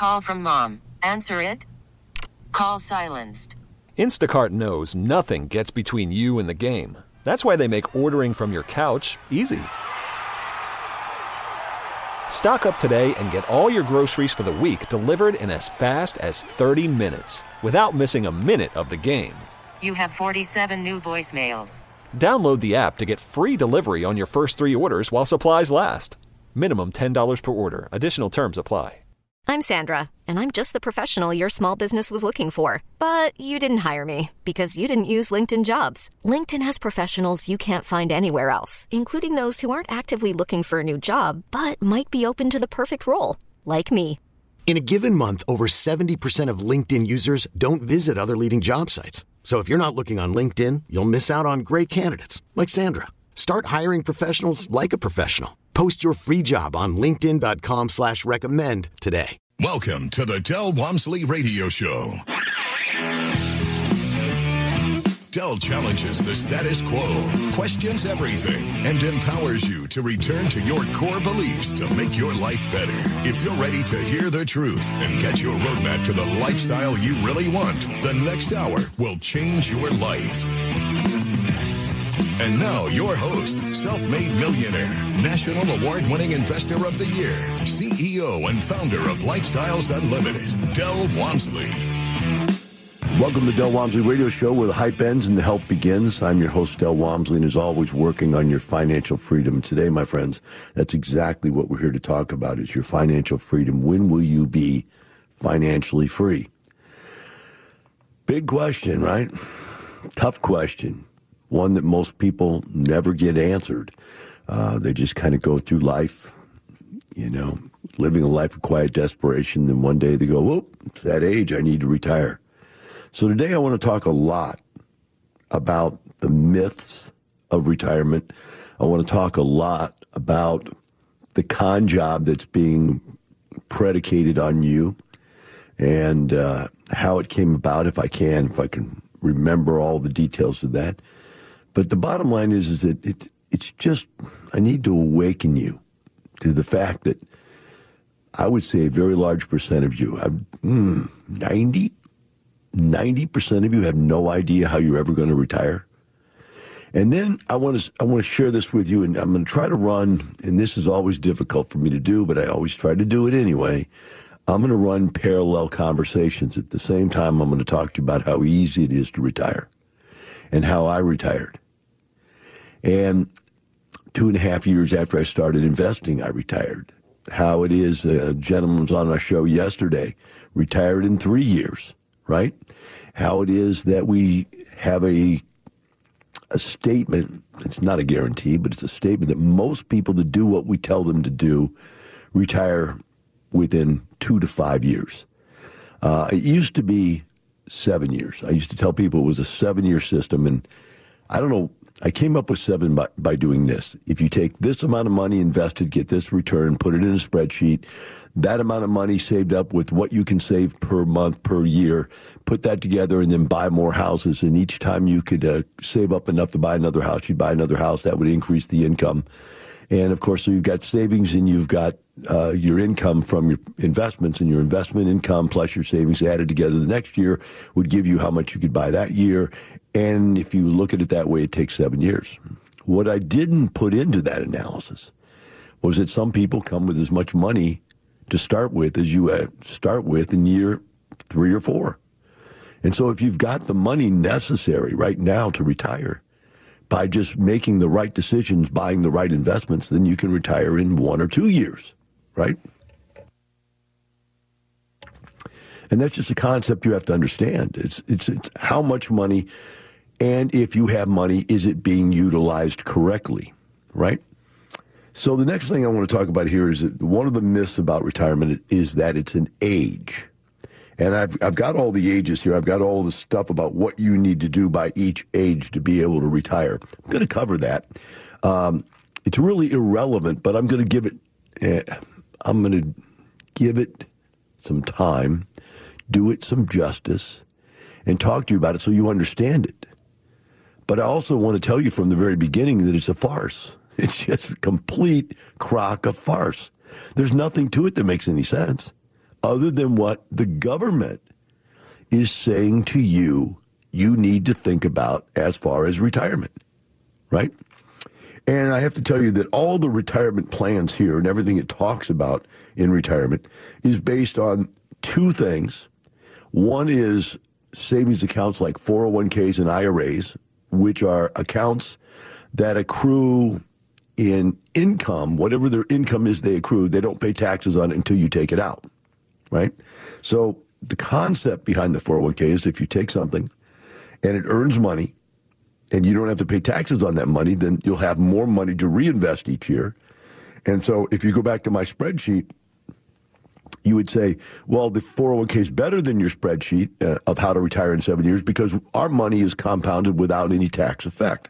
Call from mom. Answer it. Call silenced. Instacart knows nothing gets between you and the game. That's why they make ordering from your couch easy. Stock up today and get all your groceries for the week delivered in as fast as 30 minutes without missing a minute of the game. You have 47 new voicemails. Download the app to get free delivery on your first 3 orders while supplies last. Minimum $10 per order. Additional terms apply. I'm Sandra, and I'm just the professional your small business was looking for. But you didn't hire me because you didn't use LinkedIn Jobs. LinkedIn has professionals you can't find anywhere else, including those who aren't actively looking for a new job, but might be open to the perfect role, like me. In a given month, over 70% of LinkedIn users don't visit other leading job sites. So if you're not looking on LinkedIn, you'll miss out on great candidates like Sandra. Start hiring professionals like a professional. Post your free job on linkedin.com/recommend today. Welcome to the Del Walmsley Radio Show. Del challenges the status quo, questions everything, and empowers you to return to your core beliefs to make your life better. If you're ready to hear the truth and get your roadmap to the lifestyle you really want, the next hour will change your life. And now, your host, self-made millionaire, national award-winning investor of the year, CEO and founder of Lifestyles Unlimited, Del Walmsley. Welcome to Del Walmsley Radio Show, where the hype ends and the help begins. I'm your host, Del Walmsley, and as always, working on your financial freedom. Today, my friends, that's exactly what we're here to talk about, is your financial freedom. When will you be financially free? Big question, right? Tough question. One that most people never get answered. They just kind of go through life, living a life of quiet desperation. Then one day they go, whoop, it's that age, I need to retire. So today I want to talk a lot about the myths of retirement. I want to talk a lot about the con job that's being predicated on you and how it came about, if I can remember all the details of that. But the bottom line is that it's just, I need to awaken you to the fact that I would say a very large percent of you, 90% of you have no idea how you're ever going to retire. And then I want to share this with you, and I'm going to try to run, and this is always difficult for me to do, but I always try to do it anyway. I'm going to run parallel conversations. At the same time, I'm going to talk to you about how easy it is to retire and how I retired. And 2.5 years after I started investing, I retired. How it is, a gentleman was on our show yesterday, retired in 3 years, right? How it is that we have a statement, it's not a guarantee, but it's a statement that most people that do what we tell them to do retire within 2 to 5 years. It used to be 7 years. I used to tell people it was a 7-year system, and I don't know, I came up with 7 by doing this. If you take this amount of money invested, get this return, put it in a spreadsheet, that amount of money saved up with what you can save per month, per year, put that together and then buy more houses. And each time you could save up enough to buy another house, you'd buy another house. That would increase the income. And, of course, so you've got savings and you've got your income from your investments, and your investment income plus your savings added together the next year would give you how much you could buy that year. And if you look at it that way, it takes 7 years. What I didn't put into that analysis was that some people come with as much money to start with as you start with in year 3 or 4. And so if you've got the money necessary right now to retire, by just making the right decisions, buying the right investments, then you can retire in 1 or 2 years, right? And that's just a concept you have to understand. It's how much money, and if you have money, is it being utilized correctly, right? So the next thing I want to talk about here is that one of the myths about retirement is that it's an age. And I've got all the ages here. I've got all the stuff about what you need to do by each age to be able to retire. I'm going to cover that. It's really irrelevant, but I'm going to give it some time, do it some justice, and talk to you about it so you understand it. But I also want to tell you from the very beginning that it's a farce. It's just a complete crock of farce. There's nothing to it that makes any sense. other than what the government is saying to you need to think about as far as retirement, right? And I have to tell you that all the retirement plans here and everything it talks about in retirement is based on two things. One is savings accounts like 401ks and IRAs, which are accounts that accrue in income, whatever their income is they accrue, they don't pay taxes on it until you take it out, right? So the concept behind the 401k is if you take something and it earns money and you don't have to pay taxes on that money, then you'll have more money to reinvest each year. And so if you go back to my spreadsheet, you would say, well, the 401k is better than your spreadsheet of how to retire in 7 years because our money is compounded without any tax effect.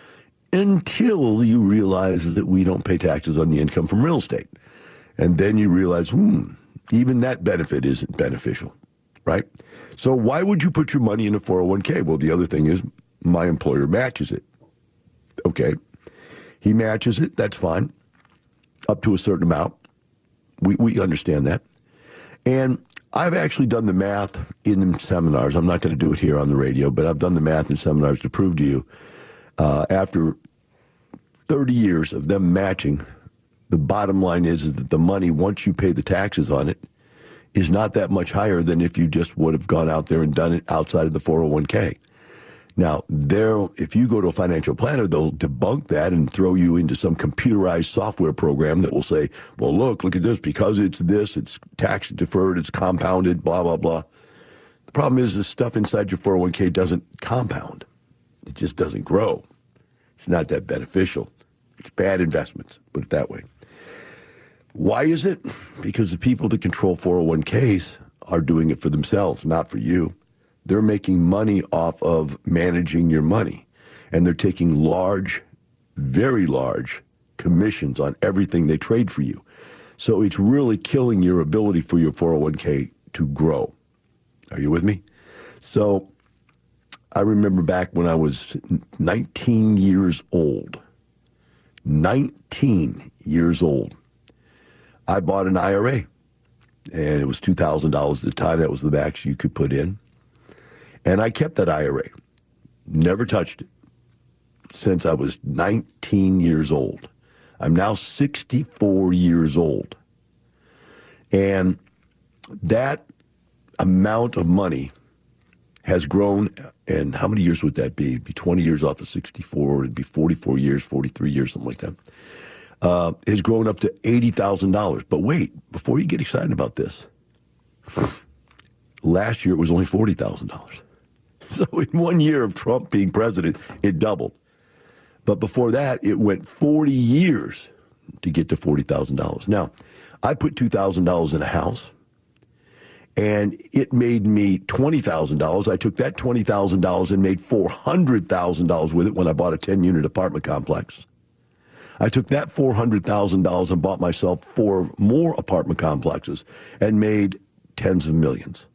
Until you realize that we don't pay taxes on the income from real estate. And then you realize, even that benefit isn't beneficial, right? So why would you put your money in a 401k? Well, the other thing is my employer matches it. Okay. He matches it. That's fine. Up to a certain amount. We understand that. And I've actually done the math in seminars. I'm not going to do it here on the radio, but I've done the math in seminars to prove to you after 30 years of them matching, the bottom line is that the money, once you pay the taxes on it, is not that much higher than if you just would have gone out there and done it outside of the 401k. Now, if you go to a financial planner, they'll debunk that and throw you into some computerized software program that will say, well, look at this, because it's this, it's tax deferred, it's compounded, blah, blah, blah. The problem is the stuff inside your 401k doesn't compound. It just doesn't grow. It's not that beneficial. It's bad investments, put it that way. Why is it? Because the people that control 401ks are doing it for themselves, not for you. They're making money off of managing your money. And they're taking large, very large commissions on everything they trade for you. So it's really killing your ability for your 401k to grow. Are you with me? So I remember back when I was 19 years old. 19 years old. I bought an IRA, and it was $2,000 at the time. That was the max you could put in. And I kept that IRA. Never touched it since I was 19 years old. I'm now 64 years old. And that amount of money has grown, and how many years would that be? It'd be 20 years off of 64, it'd be 44 years, 43 years, something like that. Has grown up to $80,000. But wait, before you get excited about this, last year it was only $40,000. So in 1 year of Trump being president, it doubled. But before that, it went 40 years to get to $40,000. Now, I put $2,000 in a house, and it made me $20,000. I took that $20,000 and made $400,000 with it when I bought a 10-unit apartment complex. I took that $400,000 and bought myself 4 more apartment complexes and made tens of millions.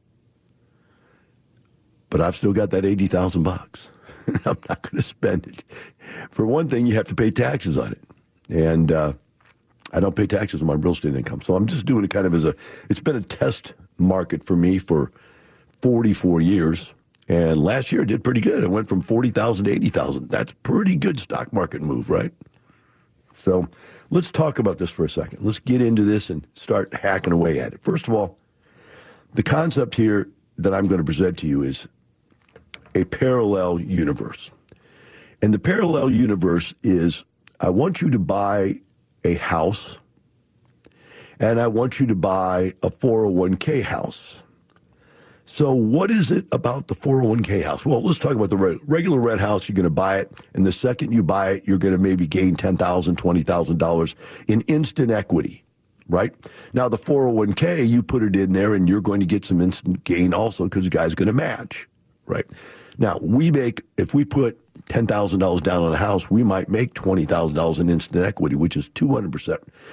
But I've still got that $80,000. I'm not going to spend it. For one thing, you have to pay taxes on it. And I don't pay taxes on my real estate income. So I'm just doing it kind of it's been a test market for me for 44 years. And last year it did pretty good. It went from 40,000 to 80,000. That's pretty good stock market move, right? So let's talk about this for a second. Let's get into this and start hacking away at it. First of all, the concept here that I'm going to present to you is a parallel universe. And the parallel universe is, I want you to buy a house, and I want you to buy a 401k house. So what is it about the 401k house? Well, let's talk about the regular rent house. You're going to buy it, and the second you buy it, you're going to maybe gain $10,000, $20,000 in instant equity, right? Now, the 401k, you put it in there, and you're going to get some instant gain also because the guy's going to match, right? Now, if we put $10,000 down on a house, we might make $20,000 in instant equity, which is 200%.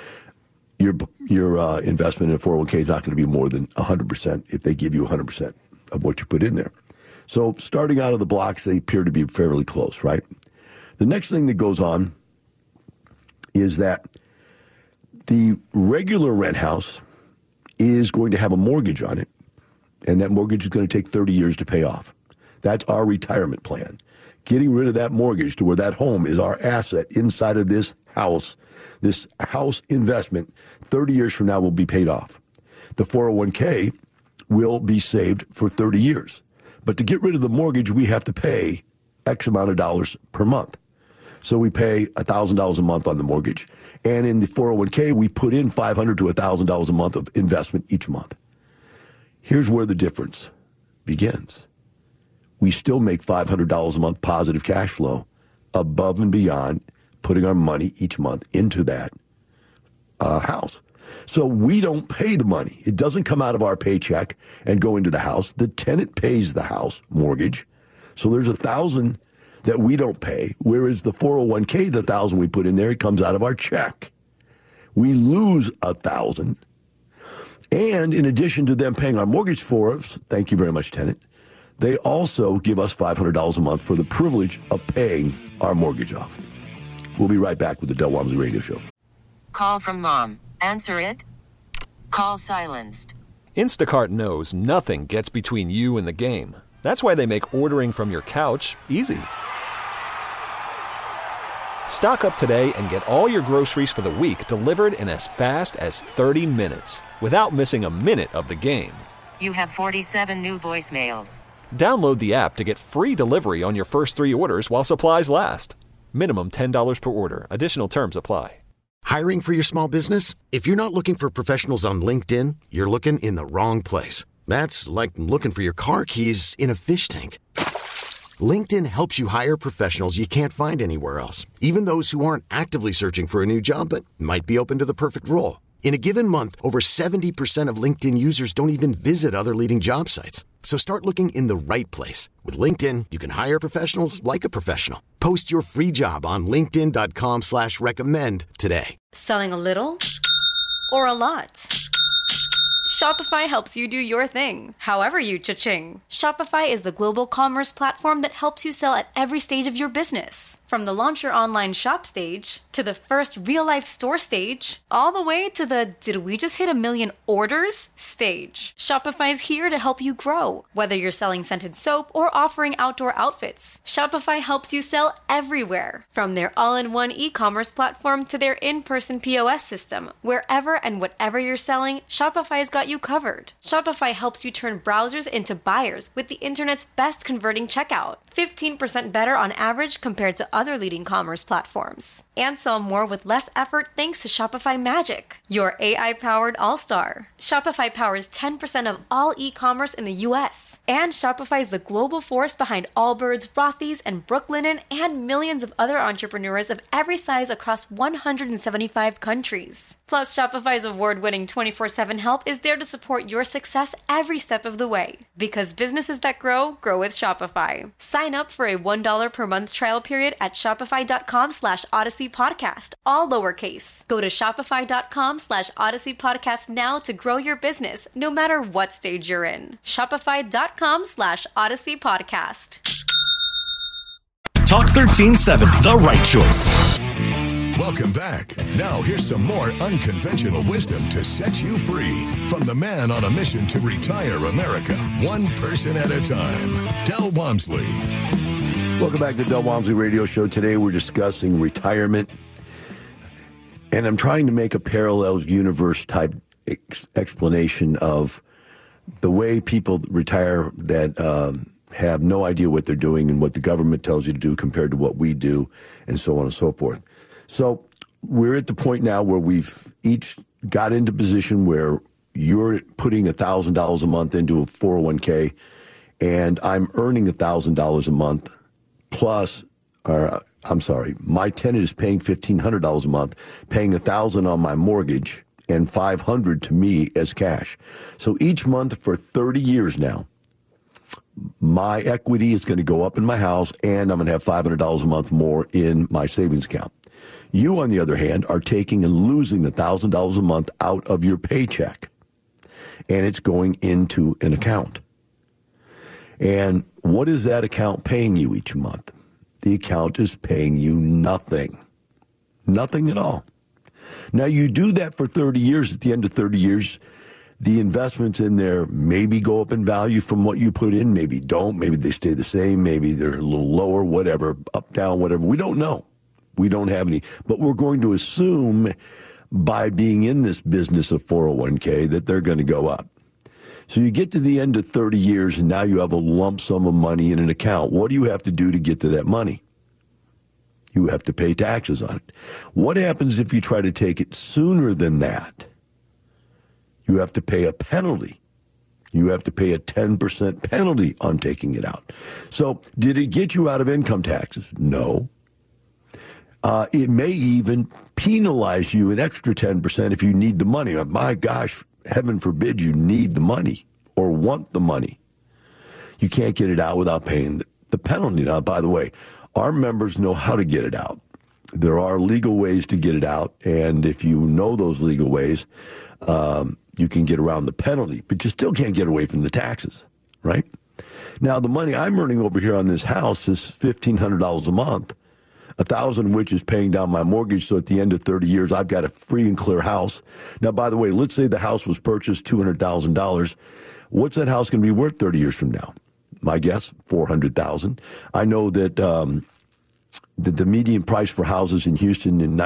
Your investment in a 401k is not going to be more than 100% if they give you 100% of what you put in there. So starting out of the blocks, they appear to be fairly close, right? The next thing that goes on is that the regular rent house is going to have a mortgage on it, and that mortgage is going to take 30 years to pay off. That's our retirement plan. Getting rid of that mortgage to where that home is our asset inside of this house investment, 30 years from now will be paid off. The 401k will be saved for 30 years. But to get rid of the mortgage, we have to pay X amount of dollars per month. So we pay $1,000 a month on the mortgage. And in the 401k, we put in $500 to $1,000 a month of investment each month. Here's where the difference begins. We still make $500 a month positive cash flow above and beyond putting our money each month into that house. So we don't pay the money. It doesn't come out of our paycheck and go into the house. The tenant pays the house mortgage. So there's $1,000 that we don't pay, whereas the 401k, the $1,000 we put in there, it comes out of our check. We lose $1,000. And in addition to them paying our mortgage for us, thank you very much, tenant, they also give us $500 a month for the privilege of paying our mortgage off. We'll be right back with the Del Walmsley Radio Show. Call from mom. Answer it. Call silenced. Instacart knows nothing gets between you and the game. That's why they make ordering from your couch easy. Stock up today and get all your groceries for the week delivered in as fast as 30 minutes without missing a minute of the game. You have 47 new voicemails. Download the app to get free delivery on your first 3 orders while supplies last. Minimum $10 per order. Additional terms apply. Hiring for your small business? If you're not looking for professionals on LinkedIn, you're looking in the wrong place. That's like looking for your car keys in a fish tank. LinkedIn helps you hire professionals you can't find anywhere else, even those who aren't actively searching for a new job but might be open to the perfect role. In a given month, over 70% of LinkedIn users don't even visit other leading job sites. So start looking in the right place. With LinkedIn, you can hire professionals like a professional. Post your free job on linkedin.com/recommend today. Selling a little or a lot? Shopify helps you do your thing, however you cha-ching. Shopify is the global commerce platform that helps you sell at every stage of your business. From the launch your online shop stage, to the first real-life store stage, all the way to the did we just hit 1 million orders stage. Shopify's here to help you grow. Whether you're selling scented soap or offering outdoor outfits, Shopify helps you sell everywhere. From their all-in-one e-commerce platform to their in-person POS system, wherever and whatever you're selling, Shopify's got you covered. Shopify helps you turn browsers into buyers with the internet's best converting checkout. 15% better on average compared to other leading commerce platforms. And sell more with less effort thanks to Shopify Magic, your AI-powered all-star. Shopify powers 10% of all e-commerce in the U.S. And Shopify is the global force behind Allbirds, Rothy's, and Brooklinen, and millions of other entrepreneurs of every size across 175 countries. Plus, Shopify's award-winning 24/7 help is there to support your success every step of the way. Because businesses that grow, grow with Shopify. Sign up for a $1 per month trial period at shopify.com/Odyssey Podcast, all lowercase. Go to shopify.com/Odyssey Podcast now to grow your business, no matter what stage you're in. Shopify.com/Odyssey Podcast. Talk 1370, the right choice. Welcome back. Now here's some more unconventional wisdom to set you free from the man on a mission to retire America, one person at a time, Del Walmsley. Welcome back to the Del Walmsley Radio Show. Today we're discussing retirement, and I'm trying to make a parallel universe type explanation of the way people retire that have no idea what they're doing and what the government tells you to do compared to what we do, and so on and so forth. So we're at the point now where we've each got into position where you're putting $1,000 a month into a 401k, and I'm earning $1,000 a month. Plus, my tenant is paying $1,500 a month, paying $1,000 on my mortgage and $500 to me as cash. So each month for 30 years now, my equity is going to go up in my house, and I'm going to have $500 a month more in my savings account. You, on the other hand, are taking and losing $1,000 a month out of your paycheck, and it's going into an account. And what is that account paying you each month? The account is paying you nothing. Nothing at all. Now, you do that for 30 years. At the end of 30 years, The investments in there maybe go up in value from what you put in, maybe don't, maybe they stay the same, maybe they're a little lower, whatever, up, down, whatever. We don't know. We don't have any. But we're going to assume by being in this business of 401k that they're going to go up. So you get to the end of 30 years and now you have a lump sum of money in an account. What do you have to do to get to that money? You have to pay taxes on it. What happens if you try to take it sooner than that? You have to pay a penalty. You have to pay a 10% penalty on taking it out. So did it get you out of income taxes? No. It may even penalize you an extra 10% if you need the money. My gosh, heaven forbid you need the money or want the money. You can't get it out without paying the penalty. Now, by the way, our members know how to get it out. There are legal ways to get it out, and if you know those legal ways, you can get around the penalty, but you still can't get away from the taxes, right? Now, the money I'm earning over here on this house is $1,500 a month, $1,000 of which is paying down my mortgage, so at the end of 30 years, I've got a free and clear house. Now, by the way, let's say the house was purchased $200,000. What's that house going to be worth 30 years from now? My guess, $400,000. I know that the median price for houses in Houston in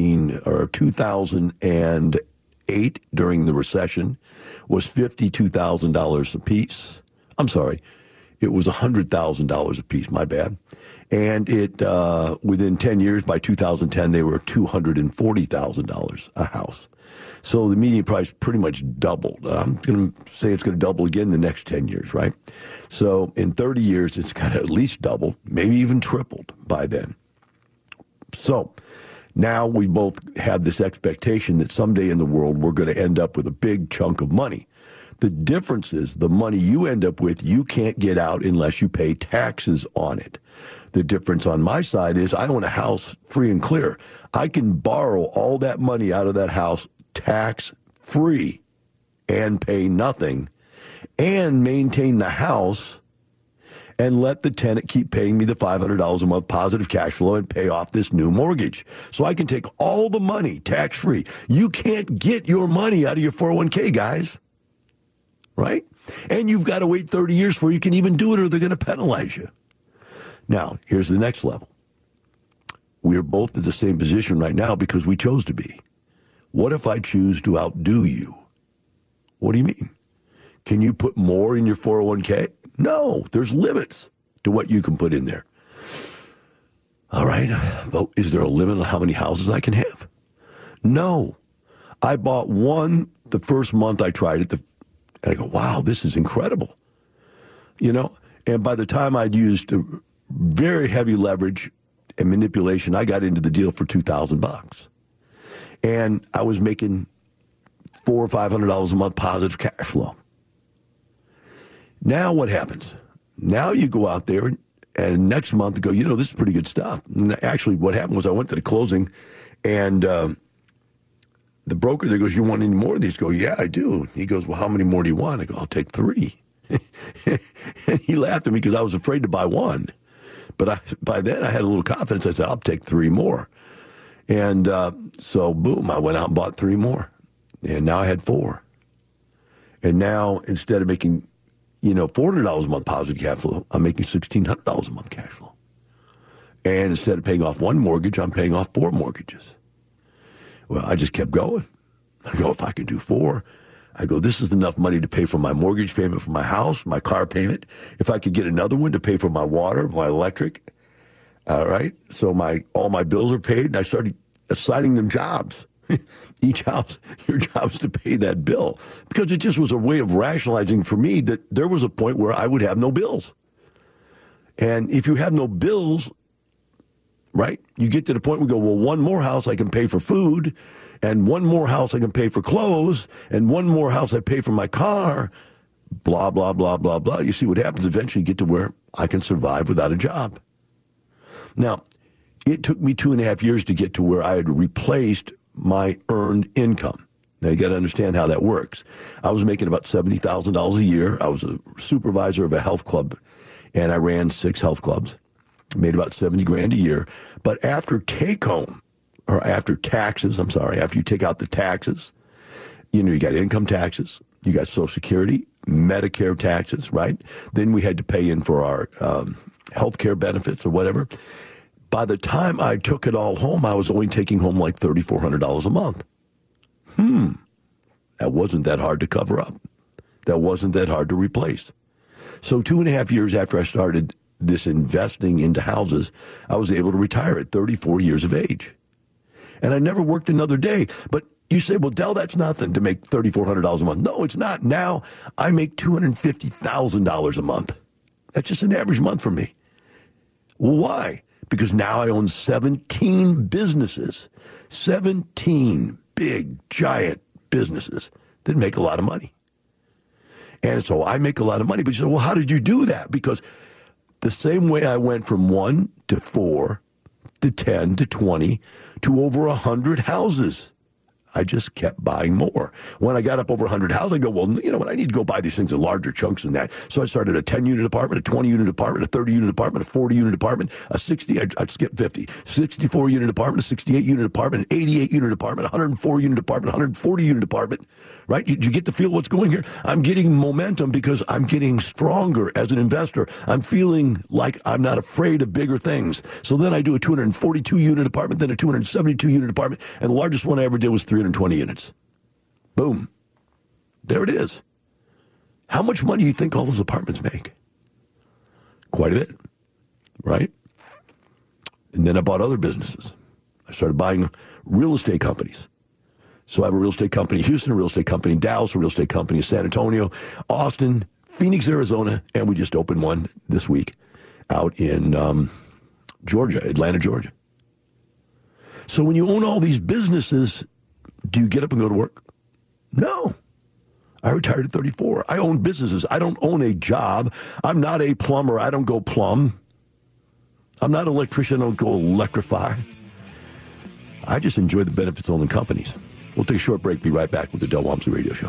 2008 during the recession was $52,000 a piece. I'm sorry, it was $100,000 a piece. My bad. And it within 10 years, by 2010, they were $240,000 a house. So the median price pretty much doubled. I'm going to say it's going to double again in the next 10 years, right? So in 30 years, it's got to at least double, maybe even tripled by then. So now we both have this expectation that someday in the world we're going to end up with a big chunk of money. The difference is the money you end up with, you can't get out unless you pay taxes on it. The difference on my side is I own a house free and clear. I can borrow all that money out of that house tax-free and pay nothing and maintain the house and let the tenant keep paying me the $500 a month positive cash flow and pay off this new mortgage. So I can take all the money tax-free. You can't get your money out of your 401k, guys, right? And you've got to wait 30 years before you can even do it or they're going to penalize you. Now, here's the next level. We're both at the same position right now because we chose to be. What if I choose to outdo you? What do you mean? Can you put more in your 401k? No, there's limits to what you can put in there. All right, but is there a limit on how many houses I can have? No. I bought one the first month I tried it, and I go, wow, this is incredible. You know, and by the time I'd used very heavy leverage and manipulation, I got into the deal for $2,000. And I was making $400 or $500 a month positive cash flow. Now what happens? Now you go out there and next month go, you know, this is pretty good stuff. And actually what happened was I went to the closing and the broker there goes, you want any more of these? I go, yeah, I do. He goes, well, how many more do you want? I go, I'll take 3. And he laughed at me because I was afraid to buy one. But by then I had a little confidence. I said, I'll take 3 more. And so, boom, I went out and bought 3 more. And now I had 4. And now, instead of making, $400 a month positive cash flow, I'm making $1,600 a month cash flow. And instead of paying off 1 mortgage, I'm paying off 4 mortgages. Well, I just kept going. I go, if I can do 4, I go, this is enough money to pay for my mortgage payment for my house, my car payment. If I could get another one to pay for my water, my electric. All right. So all my bills are paid, and I started assigning them jobs. Each house, your job is to pay that bill. Because it just was a way of rationalizing for me that there was a point where I would have no bills. And if you have no bills, right, you get to the point where you go, well, 1 more house I can pay for food, and 1 more house I can pay for clothes, and 1 more house I pay for my car, blah, blah, blah, blah, blah. You see what happens eventually, you get to where I can survive without a job. Now, it took me 2.5 years to get to where I had replaced my earned income. Now, you got to understand how that works. I was making about $70,000 a year. I was a supervisor of a health club, and I ran 6 health clubs. Made about $70,000 a year. But after take-home, or after taxes, after you take out the taxes, you got income taxes, You got Social Security, Medicare taxes, right? Then we had to pay in for our health care benefits or whatever. By the time I took it all home, I was only taking home like $3,400 a month. That wasn't that hard to cover up. That wasn't that hard to replace. So 2.5 years after I started this investing into houses, I was able to retire at 34 years of age. And I never worked another day. But you say, well, Del, that's nothing to make $3,400 a month. No, it's not. Now I make $250,000 a month. That's just an average month for me. Well, why? Because now I own 17 businesses, 17 big, giant businesses that make a lot of money. And so I make a lot of money. But you say, well, how did you do that? Because the same way I went from 1 to 4 to 10 to 20 to over 100 houses. I just kept buying more. When I got up over 100 houses, I go, well, you know what? I need to go buy these things in larger chunks than that. So I started a 10-unit apartment, a 20-unit apartment, a 30-unit apartment, a 40-unit apartment, a 60, I'd skip 50, 64-unit apartment, a 68-unit apartment, an 88-unit apartment, a 104-unit apartment, a 140-unit apartment, right? You get to feel what's going here? I'm getting momentum because I'm getting stronger as an investor. I'm feeling like I'm not afraid of bigger things. So then I do a 242-unit apartment, then a 272-unit apartment, and the largest one I ever did was 320 units. Boom. There it is. How much money do you think all those apartments make? Quite a bit, right? And then I bought other businesses. I started buying real estate companies. So I have a real estate company in Houston, a real estate company in Dallas, a real estate company in San Antonio, Austin, Phoenix, Arizona, and we just opened one this week out in Georgia, Atlanta, Georgia. So when you own all these businesses, do you get up and go to work? No. I retired at 34. I own businesses. I don't own a job. I'm not a plumber. I don't go plumb. I'm not an electrician. I don't go electrify. I just enjoy the benefits of owning companies. We'll take a short break. Be right back with the Del Walmsley Radio Show.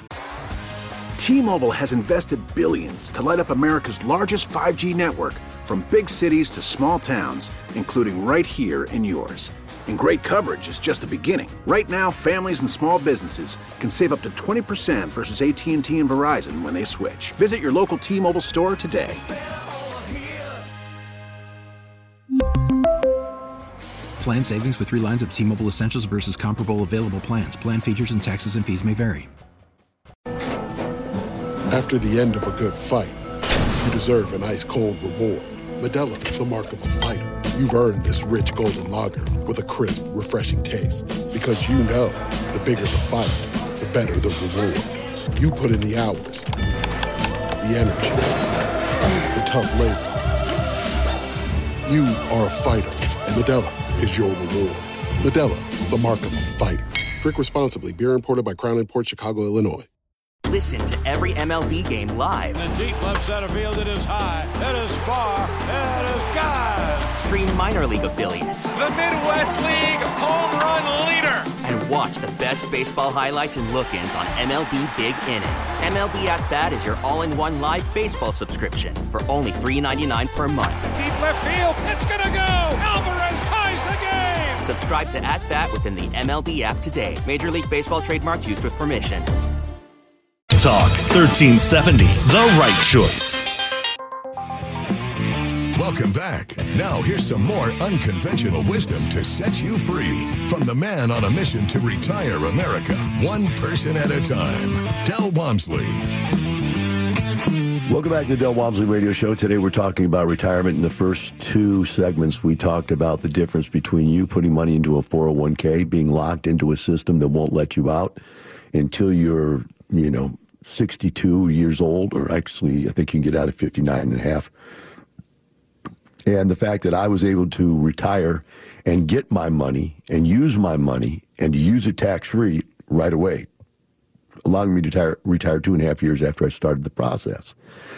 T-Mobile has invested billions to light up America's largest 5G network, from big cities to small towns, including right here in yours. And great coverage is just the beginning. Right now, families and small businesses can save up to 20% versus AT&T and Verizon when they switch. Visit your local T-Mobile store today. Plan savings with 3 lines of T-Mobile Essentials versus comparable available plans. Plan features and taxes and fees may vary. After the end of a good fight, you deserve an ice-cold reward. Modelo is the mark of a fighter. You've earned this rich golden lager with a crisp, refreshing taste. Because you know, the bigger the fight, the better the reward. You put in the hours, the energy, the tough labor. You are a fighter, and Modelo is your reward. Modelo, the mark of a fighter. Drink responsibly. Beer imported by Crown Imports, Chicago, Illinois. Listen to every MLB game live. In the deep left center field, it is high, it is far, it is gone. Stream minor league affiliates. The Midwest League home run leader. And watch the best baseball highlights and look-ins on MLB Big Inning. MLB At Bat is your all-in-one live baseball subscription for only $3.99 per month. Deep left field, it's gonna go. Alvarez ties the game. Subscribe to At Bat within the MLB app today. Major League Baseball trademarks used with permission. Talk 1370, the right choice. Welcome back. Now here's some more unconventional wisdom to set you free from the man on a mission to retire America, one person at a time, Del Walmsley. Welcome back to the Del Walmsley Radio Show. Today we're talking about retirement. In the first 2 segments, we talked about the difference between you putting money into a 401k, being locked into a system that won't let you out until you're 62 years old, or actually, I think you can get out at 59 and a half. And the fact that I was able to retire and get my money and use my money and use it tax-free right away, allowing me to retire 2.5 years after I started the process.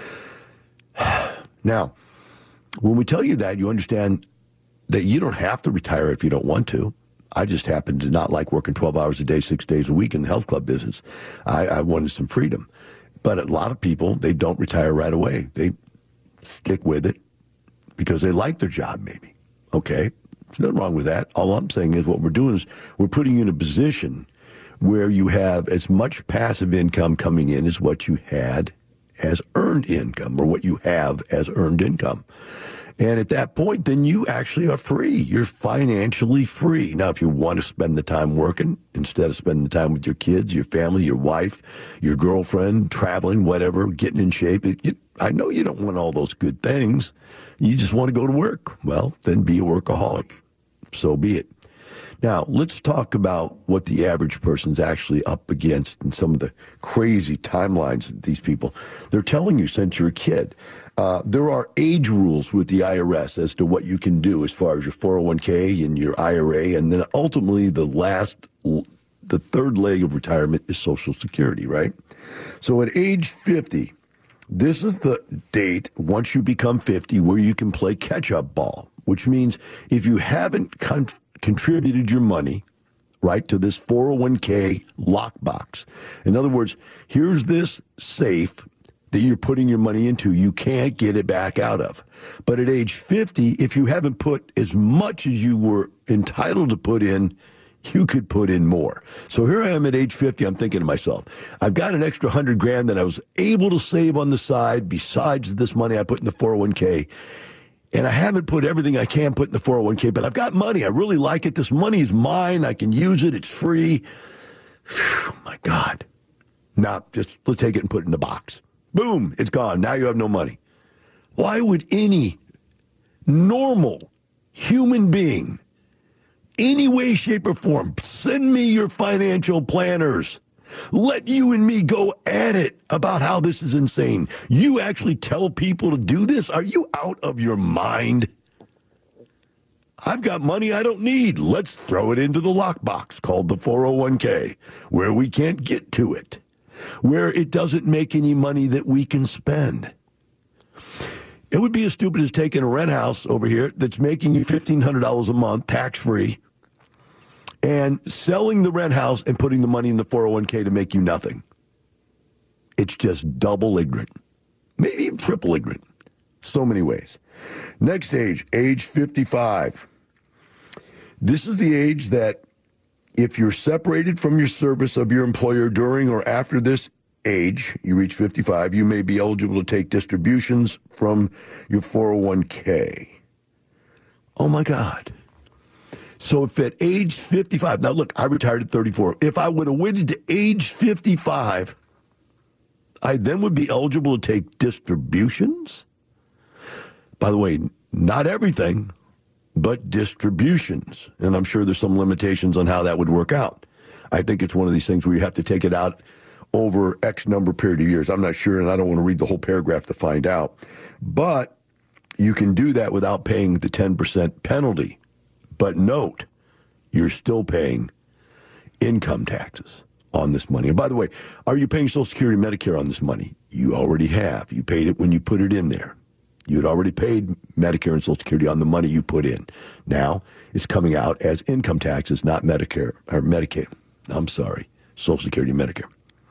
Now, when we tell you that, you understand that you don't have to retire if you don't want to. I just happen to not like working 12 hours a day, 6 days a week in the health club business. I wanted some freedom. But a lot of people, they don't retire right away. They stick with it because they like their job, maybe. Okay, there's nothing wrong with that. All I'm saying is what we're doing is we're putting you in a position where you have as much passive income coming in as what you had as earned income, or what you have as earned income. And at that point, then you actually are free. You're financially free. Now, if you want to spend the time working instead of spending the time with your kids, your family, your wife, your girlfriend, traveling, whatever, getting in shape, I know you don't want all those good things. You just want to go to work. Well, then be a workaholic. So be it. Now, let's talk about what the average person's actually up against and some of the crazy timelines that these people, they're telling you since you're a kid. There are age rules with the IRS as to what you can do as far as your 401k and your IRA, and then ultimately the third leg of retirement is Social Security, right? So at age 50, this is the date, once you become 50, where you can play catch-up ball, which means if you haven't contributed your money, right, to this 401k lockbox. In other words, here's this safe that you're putting your money into. You can't get it back out of. But at age 50, if you haven't put as much as you were entitled to put in, you could put in more. So here I am at age 50. I'm thinking to myself, I've got an extra $100,000 that I was able to save on the side besides this money I put in the 401k. And I haven't put everything I can put in the 401k, but I've got money. I really like it. This money is mine. I can use it. It's free. Oh, my God. Now, just let's take it and put it in the box. Boom, it's gone. Now you have no money. Why would any normal human being, any way, shape, or form, send me your financial planners? Let you and me go at it about how this is insane. You actually tell people to do this? Are you out of your mind? I've got money I don't need. Let's throw it into the lockbox called the 401k, where we can't get to it, where it doesn't make any money that we can spend. It would be as stupid as taking a rent house over here that's making you $1,500 a month, tax-free, and selling the rent house and putting the money in the 401k to make you nothing. It's just double ignorant, maybe even triple ignorant. So many ways. Next age 55. This is the age that if you're separated from your service of your employer during or after this age, you reach 55, you may be eligible to take distributions from your 401k. Oh, my God. So if at age 55, now look, I retired at 34. If I would have waited to age 55, I then would be eligible to take distributions. By the way, not everything, but distributions. And I'm sure there's some limitations on how that would work out. I think it's one of these things where you have to take it out over X number period of years. I'm not sure, and I don't want to read the whole paragraph to find out. But you can do that without paying the 10% penalty. But note, you're still paying income taxes on this money. And by the way, are you paying Social Security and Medicare on this money? You already have. You paid it when you put it in there. You had already paid Medicare and Social Security on the money you put in. Now it's coming out as income taxes, not Medicare or Medicaid. I'm sorry, Social Security and Medicare.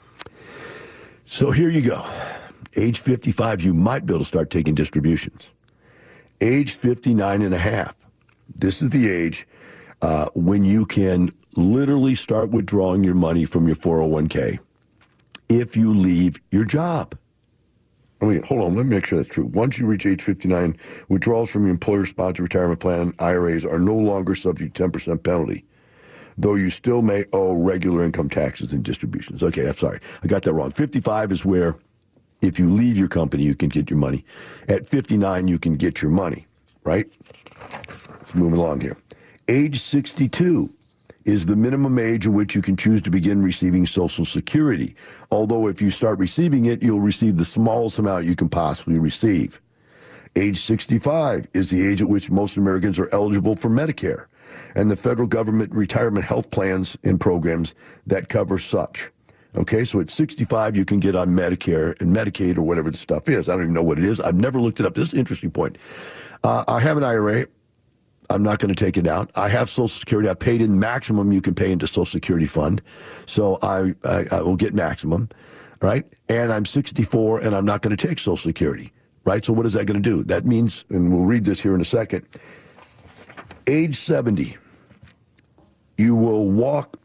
So here you go. Age 55, you might be able to start taking distributions. Age 59 and a half. This is the age when you can literally start withdrawing your money from your 401k if you leave your job. I mean, hold on, let me make sure that's true. Once you reach age 59, withdrawals from your employer-sponsored retirement plan, IRAs, are no longer subject to 10% penalty, though you still may owe regular income taxes and distributions. Okay, I'm sorry. I got that wrong. 55 is where if you leave your company, you can get your money. At 59, you can get your money, right? Moving along here. Age 62 is the minimum age at which you can choose to begin receiving Social Security. Although if you start receiving it, you'll receive the smallest amount you can possibly receive. Age 65 is the age at which most Americans are eligible for Medicare and the federal government retirement health plans and programs that cover such. Okay, so at 65, you can get on Medicare and Medicaid or whatever the stuff is. I don't even know what it is. I've never looked it up. This is an interesting point. I have an IRA. I'm not going to take it out. I have Social Security. I paid in maximum you can pay into Social Security fund. So I will get maximum, right? And I'm 64 and I'm not going to take Social Security, right? So what is that going to do? That means, and we'll read this here in a second, age 70, you will walk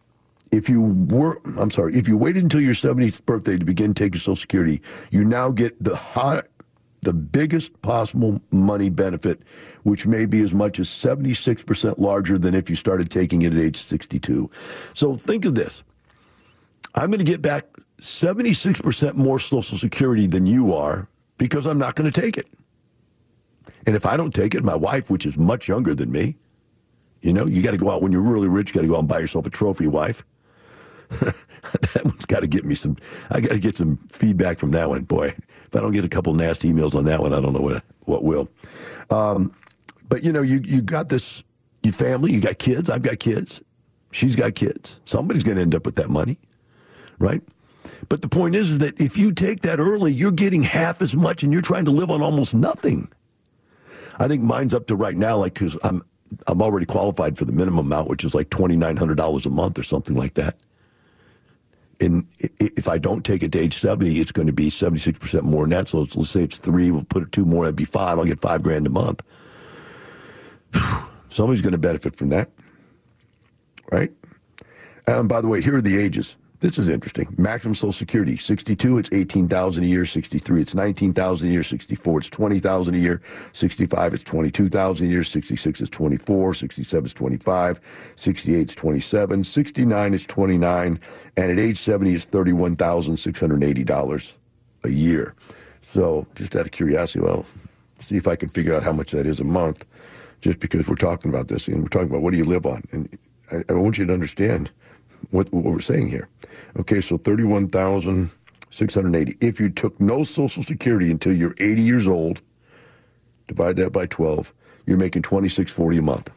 if you waited until your 70th birthday to begin taking Social Security, you now get the biggest possible money benefit, which may be as much as 76% larger than if you started taking it at age 62. So think of this. I'm going to get back 76% more Social Security than you are because I'm not going to take it. And if I don't take it, my wife, which is much younger than me, you got to go out when you're really rich, you got to go out and buy yourself a trophy wife. That one's got to get me I got to get some feedback from that one. Boy, if I don't get a couple nasty emails on that one, I don't know what will. But, you got this, your family, you got kids, I've got kids, she's got kids. Somebody's going to end up with that money, right? But the point is that if you take that early, you're getting half as much and you're trying to live on almost nothing. I think mine's up to right now, because I'm already qualified for the minimum amount, which is like $2,900 a month or something like that. And if I don't take it to age 70, it's going to be 76% more than that. So let's say it's 3, we'll put it 2 more, that'd be 5. I'll get $5,000 a month. Somebody's going to benefit from that, right? By the way, here are the ages. This is interesting. Maximum Social Security, 62, it's $18,000 a year. 63, it's $19,000 a year. 64, it's $20,000 a year. 65, it's $22,000 a year. 66, it's $24,000. 67, it's $25,000. 68, it's $27,000. 69, it's $29,000. And at age 70, it's $31,680 a year. So just out of curiosity, well, see if I can figure out how much that is a month, just because we're talking about this. And we're talking about what do you live on. And I want you to understand what we're saying here. Okay, so $31,680. If you took no Social Security until you're 80 years old, divide that by 12, you're making $2,640 a month.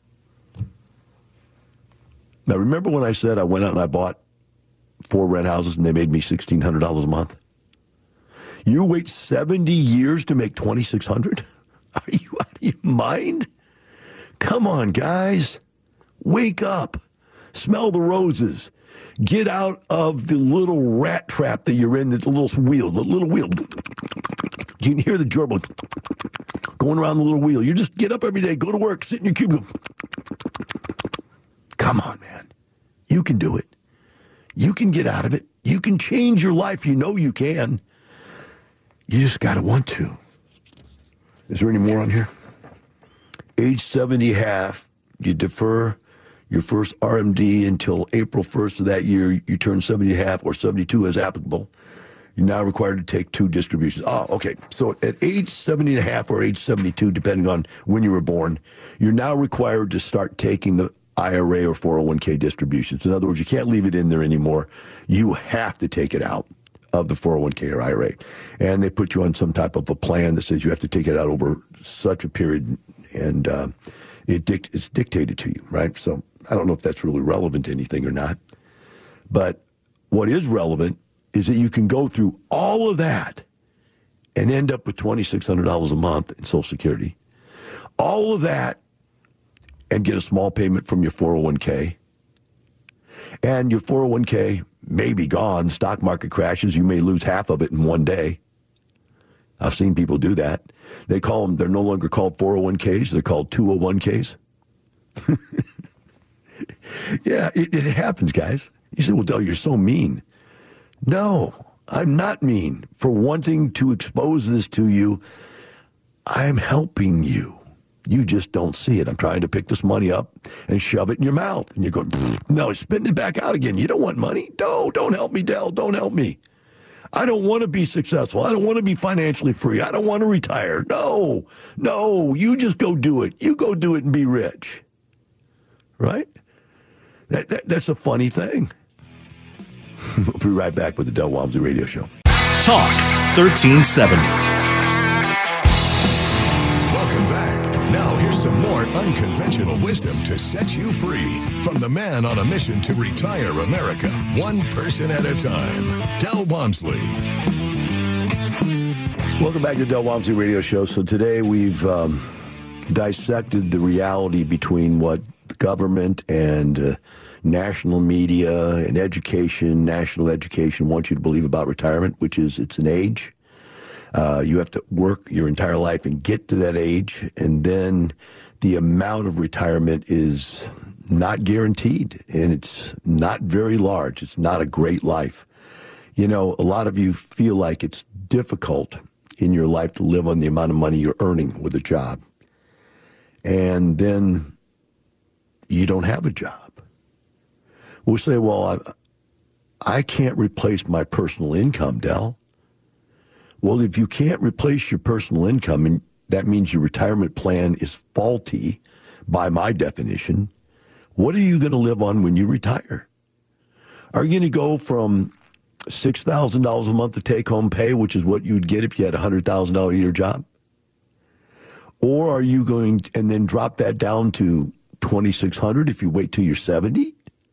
Now, remember when I said I went out and I bought 4 rent houses and they made me $1,600 a month? You wait 70 years to make $2,600? Are you out of your mind? Come on, guys. Wake up. Smell the roses. Get out of the little rat trap that you're in, the little wheel. You can hear the gerbil going around the little wheel. You just get up every day, go to work, sit in your cubicle. Come on, man. You can do it. You can get out of it. You can change your life. You know you can. You just got to want to. Is there any more on here? Age 70 half, you defer your first RMD until April 1st of that year. You turn 70 and a half or 72 as applicable. You're now required to take 2 distributions. Oh, okay. So at age 70 and a half or age 72, depending on when you were born, you're now required to start taking the IRA or 401k distributions. In other words, you can't leave it in there anymore. You have to take it out of the 401k or IRA. And they put you on some type of a plan that says you have to take it out over such a period, and it's dictated to you, right? So I don't know if that's really relevant to anything or not. But what is relevant is that you can go through all of that and end up with $2,600 a month in Social Security. All of that and get a small payment from your 401k. And your 401k may be gone. Stock market crashes. You may lose half of it in one day. I've seen people do that. They call them, they're no longer called 401ks. They're called 201ks. Yeah, it happens, guys. You say, well, Del, you're so mean. No, I'm not mean for wanting to expose this to you. I'm helping you. You just don't see it. I'm trying to pick this money up and shove it in your mouth. And you're going, no, spitting it back out again. You don't want money? No, don't help me, Del. Don't help me. I don't want to be successful. I don't want to be financially free. I don't want to retire. No, you just go do it. You go do it and be rich. Right? That's a funny thing. We'll be right back with the Del Walmsley Radio Show. Talk 1370. Welcome back. Now here's some more unconventional wisdom to set you free from the man on a mission to retire America, one person at a time, Del Walmsley. Welcome back to the Del Walmsley Radio Show. So today we've dissected the reality between what the government and national media and education, national education wants you to believe about retirement, which is it's an age. You have to work your entire life and get to that age, and then the amount of retirement is not guaranteed, and it's not very large. It's not a great life. You know, a lot of you feel like it's difficult in your life to live on the amount of money you're earning with a job. And then you don't have a job. We'll say, well, I can't replace my personal income, Del. Well, if you can't replace your personal income, and that means your retirement plan is faulty by my definition, what are you going to live on when you retire? Are you going to go from $6,000 a month of take-home pay, which is what you'd get if you had a $100,000 a year job? Or are you going to, and then drop that down to $2,600 if you wait till you're 70?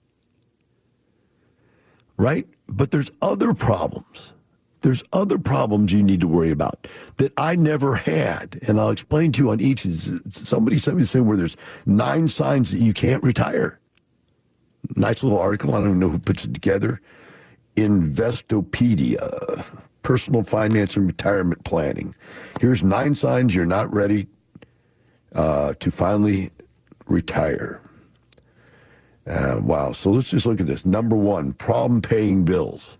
Right? But there's other problems. There's other problems you need to worry about that I never had. And I'll explain to you on each. Somebody sent me to say where there's 9 signs that you can't retire. Nice little article. I don't even know who puts it together. Investopedia, Personal Finance and Retirement Planning. Here's 9 signs you're not ready to finally retire. Wow. So let's just look at this. Number 1, problem paying bills.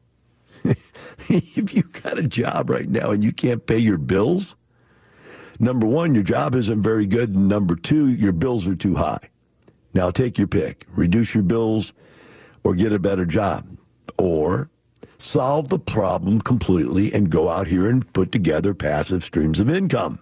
If you've got a job right now and you can't pay your bills, number 1, your job isn't very good. And number 2, your bills are too high. Now take your pick. Reduce your bills or get a better job. Or solve the problem completely and go out here and put together passive streams of income.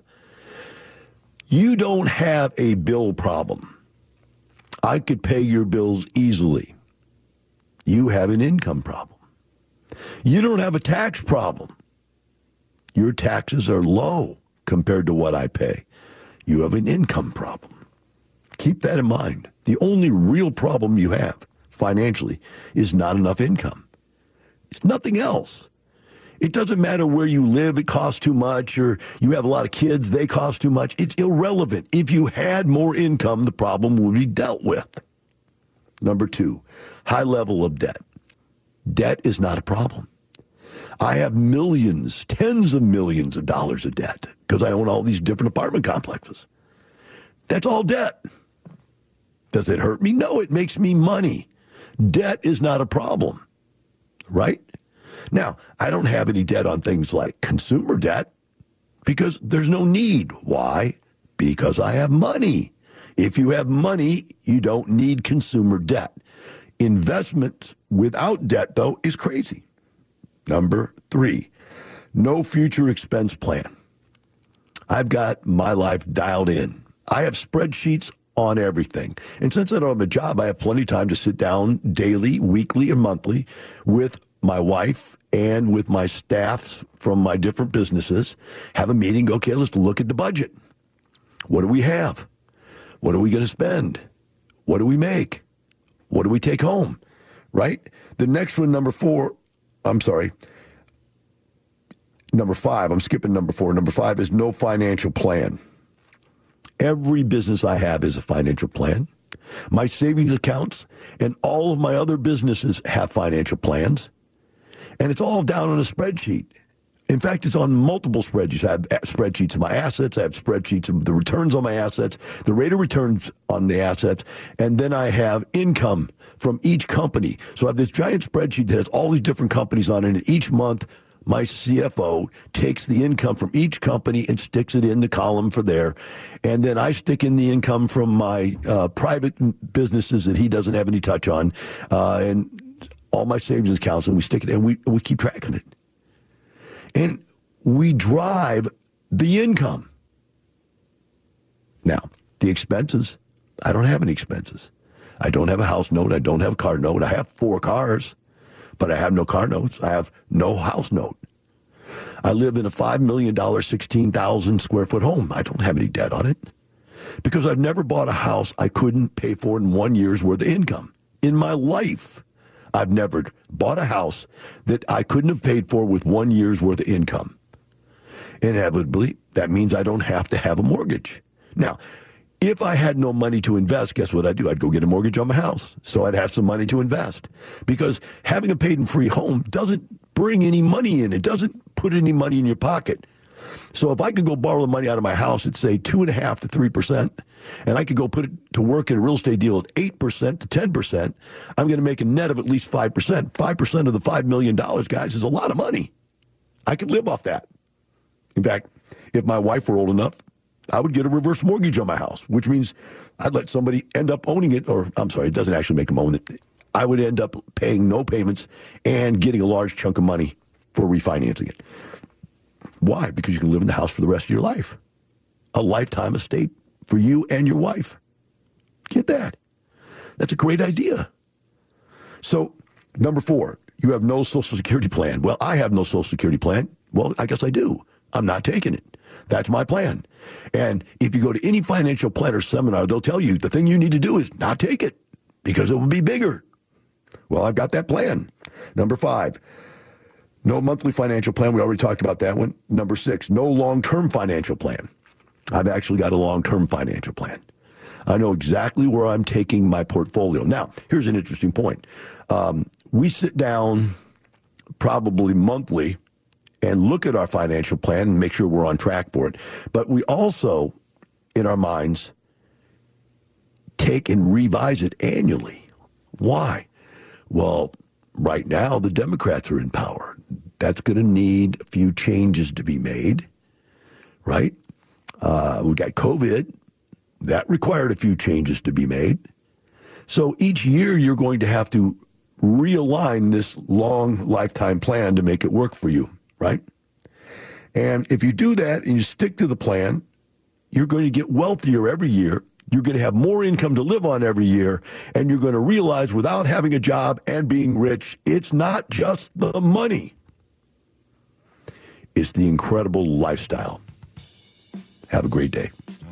You don't have a bill problem. I could pay your bills easily. You have an income problem. You don't have a tax problem. Your taxes are low compared to what I pay. You have an income problem. Keep that in mind. The only real problem you have financially is not enough income. It's nothing else. It doesn't matter where you live, it costs too much, or you have a lot of kids, they cost too much. It's irrelevant. If you had more income, the problem would be dealt with. Number 2, high level of debt. Debt is not a problem. I have millions, tens of millions of dollars of debt because I own all these different apartment complexes. That's all debt. Does it hurt me? No, it makes me money. Debt is not a problem, right? Now, I don't have any debt on things like consumer debt because there's no need. Why? Because I have money. If you have money, you don't need consumer debt. Investment without debt, though, is crazy. Number 3, no future expense plan. I've got my life dialed in. I have spreadsheets on everything. And since I don't have a job, I have plenty of time to sit down daily, weekly, or monthly with my wife and with my staff from my different businesses, have a meeting, go, okay, let's look at the budget. What do we have? What are we going to spend? What do we make? What do we take home? Right? The next one, number 5, I'm skipping number 4. Number 5 is no financial plan. Every business I have is a financial plan. My savings accounts and all of my other businesses have financial plans. And it's all down on a spreadsheet. In fact, it's on multiple spreadsheets. I have spreadsheets of my assets. I have spreadsheets of the returns on my assets, the rate of returns on the assets, and then I have income from each company. So I have this giant spreadsheet that has all these different companies on it, and each month my CFO takes the income from each company and sticks it in the column for there. And then I stick in the income from my private businesses that he doesn't have any touch on, and all my savings accounts, and we stick it in, and we keep track of it. And we drive the income. Now, the expenses, I don't have any expenses. I don't have a house note. I don't have a car note. I have 4 cars, but I have no car notes. I have no house note. I live in a $5 million, 16,000 square foot home. I don't have any debt on it because I've never bought a house I couldn't pay for in 1 year's worth of income. In my life, I've never bought a house that I couldn't have paid for with 1 year's worth of income. Inevitably, that means I don't have to have a mortgage. Now, if I had no money to invest, guess what I'd do? I'd go get a mortgage on my house so I'd have some money to invest. Because having a paid and free home doesn't bring any money in. It doesn't put any money in your pocket. So if I could go borrow the money out of my house at, say, 2.5% to 3%, and I could go put it to work in a real estate deal at 8% to 10%, I'm going to make a net of at least 5%. 5% of the $5 million, guys, is a lot of money. I could live off that. In fact, if my wife were old enough, I would get a reverse mortgage on my house, which means I'd let somebody end up owning it, or I'm sorry, it doesn't actually make them own it. I would end up paying no payments and getting a large chunk of money for refinancing it. Why? Because you can live in the house for the rest of your life. A lifetime estate for you and your wife. Get that? That's a great idea. So, number 4, you have no Social Security plan. Well, I have no Social Security plan. Well, I guess I do. I'm not taking it. That's my plan. And if you go to any financial planner seminar, they'll tell you the thing you need to do is not take it because it will be bigger. Well, I've got that plan. Number 5, no monthly financial plan. We already talked about that one. Number 6, no long-term financial plan. I've actually got a long-term financial plan. I know exactly where I'm taking my portfolio. Now, here's an interesting point. We sit down probably monthly and look at our financial plan and make sure we're on track for it. But we also, in our minds, take and revise it annually. Why? Well, right now, the Democrats are in power. That's going to need a few changes to be made, right? We got COVID. That required a few changes to be made. So each year, you're going to have to realign this long lifetime plan to make it work for you, right? And if you do that and you stick to the plan, you're going to get wealthier every year. You're going to have more income to live on every year, and you're going to realize without having a job and being rich, it's not just the money. It's the incredible lifestyle. Have a great day.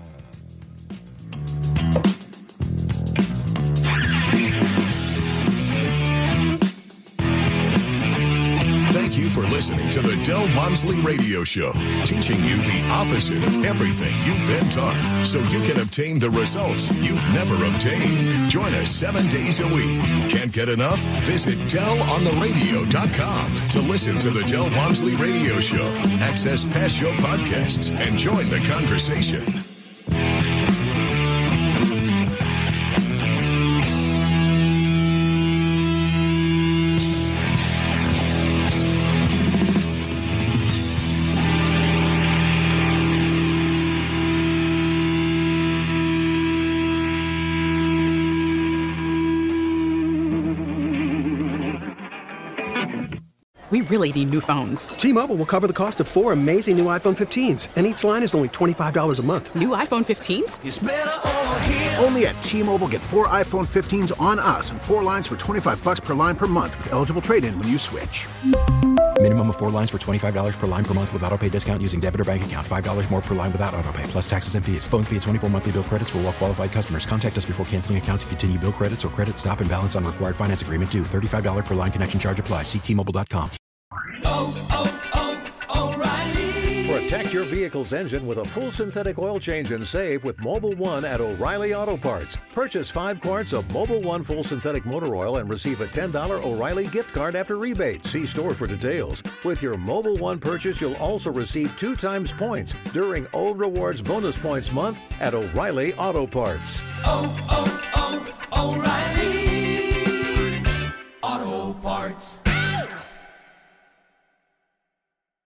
Thank you for listening to the Del Walmsley Radio Show, teaching you the opposite of everything you've been taught so you can obtain the results you've never obtained. Join us 7 days a week. Can't get enough? Visit DelOnTheRadio.com to listen to the Del Walmsley Radio Show, access past show podcasts, and join the conversation. We really need new phones. T-Mobile will cover the cost of 4 amazing new iPhone 15s, and each line is only $25 a month. New iPhone 15s? It's better over here. Only at T-Mobile, get 4 iPhone 15s on us and 4 lines for $25 per line per month with eligible trade-in when you switch. Minimum of 4 lines for $25 per line per month with autopay discount using debit or bank account. $5 more per line without autopay, plus taxes and fees. Phone fee at 24 monthly bill credits for well-qualified customers. Contact us before canceling account to continue bill credits or credit stop and balance on required finance agreement due. $35 per line connection charge applies. See T-Mobile.com. O'Reilly. Protect your vehicle's engine with a full synthetic oil change and save with Mobil 1 at O'Reilly Auto Parts. Purchase 5 quarts of Mobil 1 full synthetic motor oil and receive a $10 O'Reilly gift card after rebate. See store for details. With your Mobil 1 purchase, you'll also receive 2 times points during O Rewards Bonus Points Month at O'Reilly Auto Parts. O'Reilly.